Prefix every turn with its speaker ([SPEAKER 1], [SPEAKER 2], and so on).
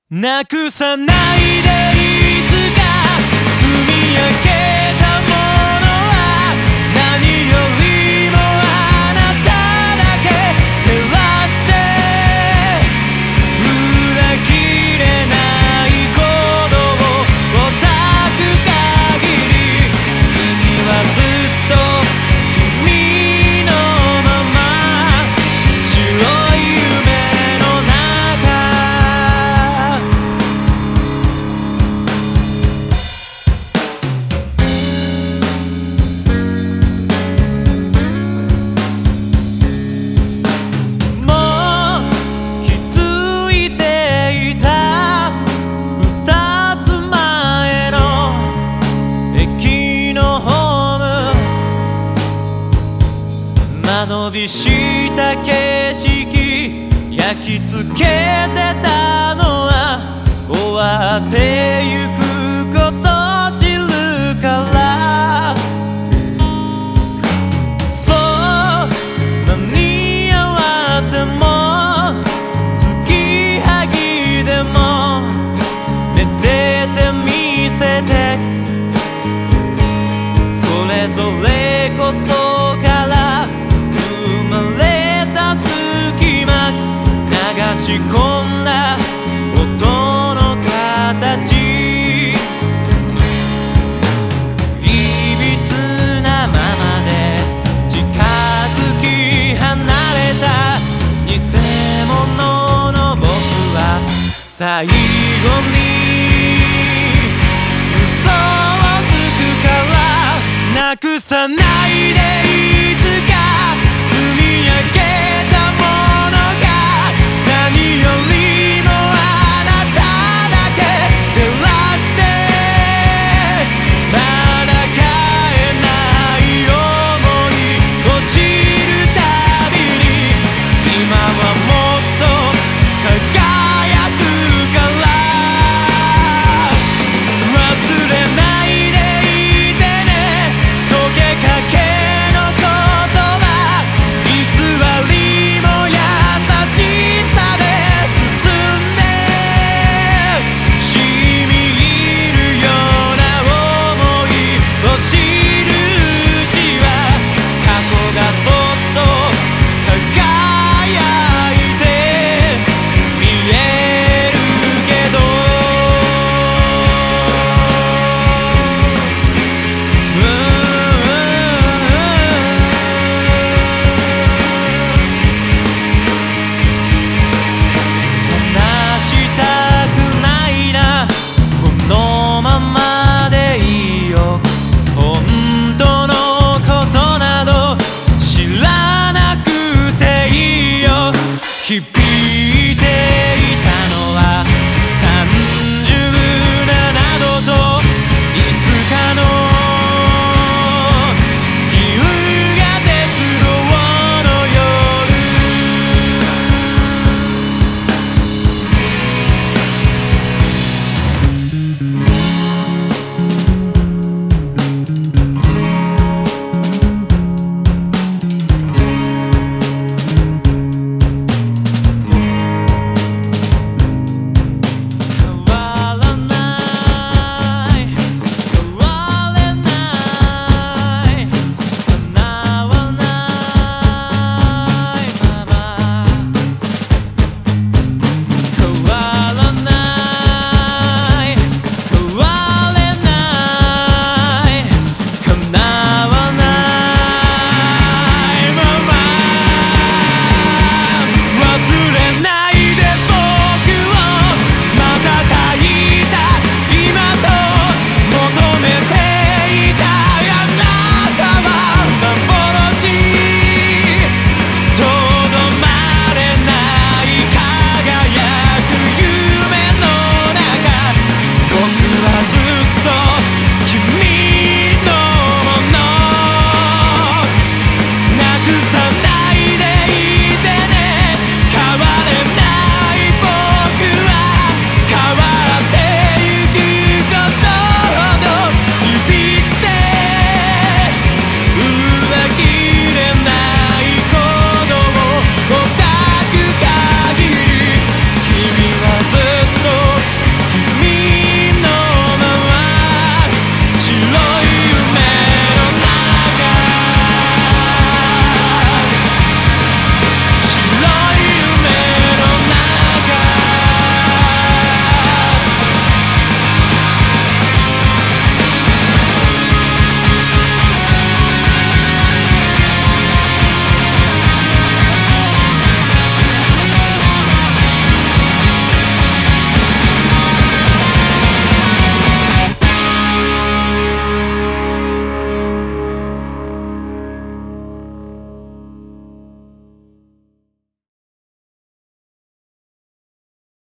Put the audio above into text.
[SPEAKER 1] なくさないでいつか積み上げたものは何よりもあなただけ照らして裏切れない鼓動をたく限り君はずっと君のまま白い夢の中間延びした景色焼き付けてたのは終わってゆくこと知るからそう間に合わせも継ぎはぎでも寝てて見せてそれぞれこそから流し込んだ音の形いびつなままで近づき離れた偽物の僕は最後に嘘をつくからなくさないでいい